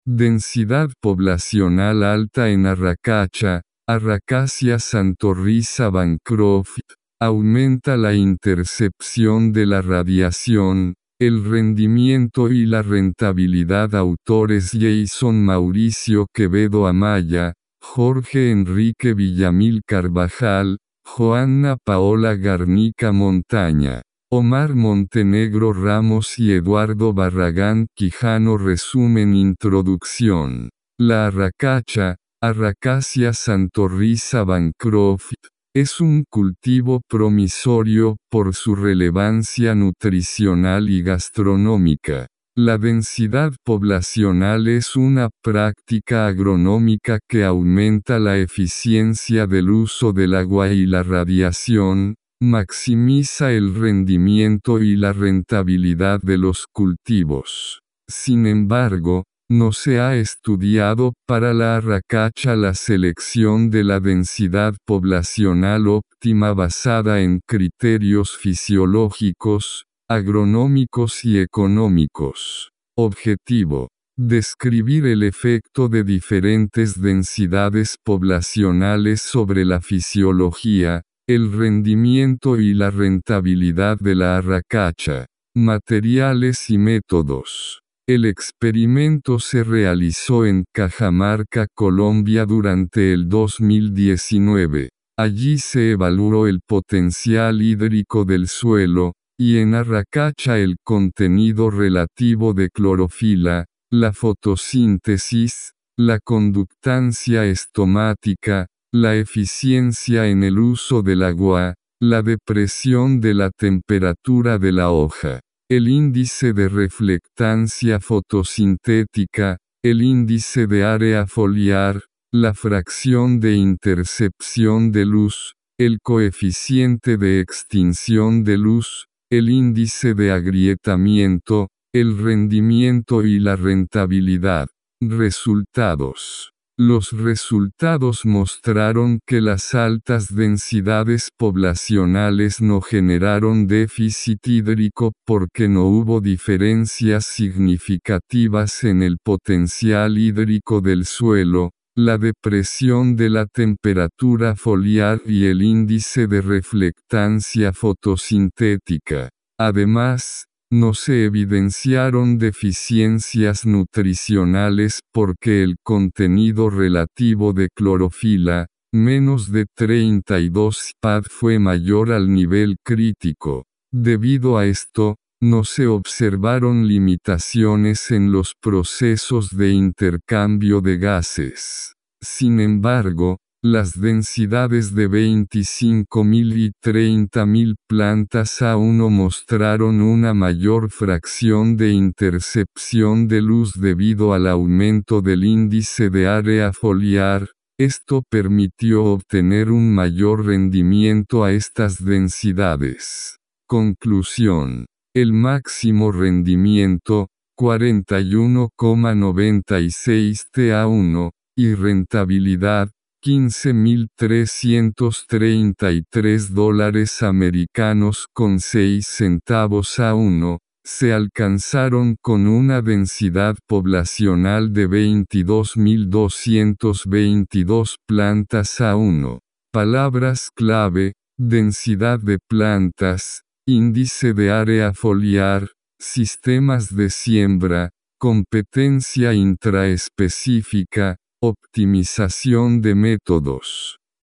Densidad poblacional alta en Arracacha, Arracacia Santorrisa Bancroft, aumenta la intercepción de la radiación, el rendimiento y la rentabilidad. Autores Jason Mauricio Quevedo Amaya, Jorge Enrique Villamil Carvajal, Joanna Paola Garnica Montaña, Omar Montenegro Ramos y Eduardo Barragán Quijano. Resumen. Introducción. La arracacha, Arracacia Santorrisa Bancroft, es un cultivo promisorio por su relevancia nutricional y gastronómica. La densidad poblacional es una práctica agronómica que aumenta la eficiencia del uso del agua y la radiación, maximiza el rendimiento y la rentabilidad de los cultivos. Sin embargo, no se ha estudiado para la arracacha la selección de la densidad poblacional óptima basada en criterios fisiológicos, agronómicos y económicos. Objetivo: describir el efecto de diferentes densidades poblacionales sobre la fisiología, el rendimiento y la rentabilidad de la arracacha. Materiales y métodos. El experimento se realizó en Cajamarca, Colombia durante el 2019. Allí se evaluó el potencial hídrico del suelo, y en arracacha el contenido relativo de clorofila, la fotosíntesis, la conductancia estomática, la eficiencia en el uso del agua, la depresión de la temperatura de la hoja, el índice de reflectancia fotosintética, el índice de área foliar, la fracción de intercepción de luz, el coeficiente de extinción de luz, el índice de agrietamiento, el rendimiento y la rentabilidad. Resultados. Los resultados mostraron que las altas densidades poblacionales no generaron déficit hídrico porque no hubo diferencias significativas en el potencial hídrico del suelo, la depresión de la temperatura foliar y el índice de reflectancia fotosintética. Además, no se evidenciaron deficiencias nutricionales porque el contenido relativo de clorofila, menos de 32 ppad, fue mayor al nivel crítico. Debido a esto, no se observaron limitaciones en los procesos de intercambio de gases. Sin embargo, las densidades de 25.000 y 30.000 plantas A1 mostraron una mayor fracción de intercepción de luz debido al aumento del índice de área foliar. Esto permitió obtener un mayor rendimiento a estas densidades. Conclusión. El máximo rendimiento, 41,96 TA1, y rentabilidad, $15.333 americanos con 6 centavos A1, se alcanzaron con una densidad poblacional de 22.222 plantas A1. Palabras clave: densidad de plantas, índice de área foliar, sistemas de siembra, competencia intraespecífica, optimización de métodos.